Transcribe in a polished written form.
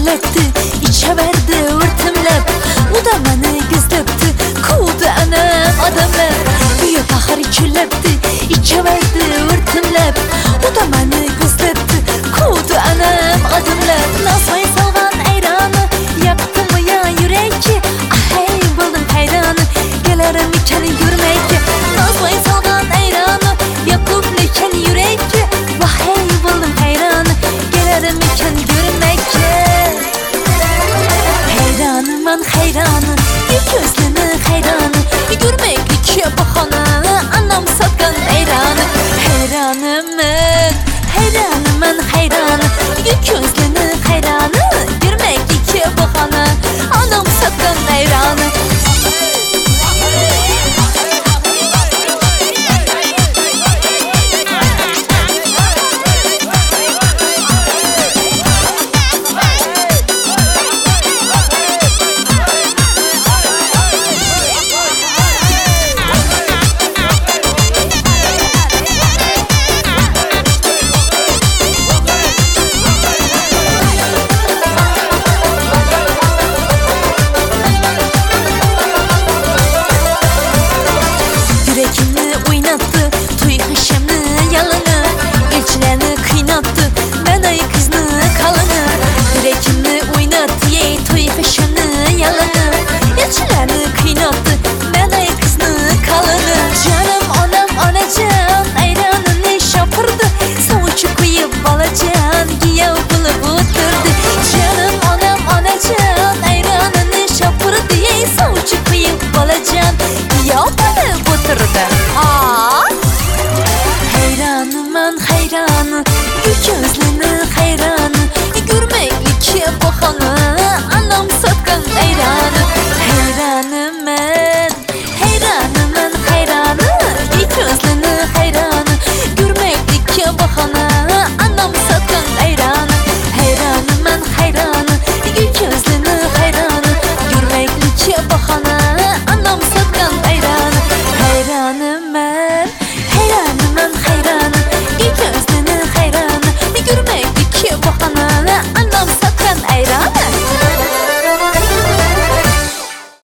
çillepti, içe verdi örtümlep. O da beni gizlepti, kovdu anam adamlar. Bir bahar çillepti, içe verdi örtümlep. O da beni gizlepti, kovdu anam adamlar. Nasmayı salgan ayranı, yaktı mı ya yürekki? Ah hey buldum hayranı, gelirim iken yürümekki. Nasmayı salgan ayranı, yakıp iken yürekki. Vah hey buldum hayranı, gelirim iken yürümekki. Hayranım ben hayranı, gözlünü hayranı, görmek ikiye bakanı, anam satkan ayranı. Hayranım ben hayranı,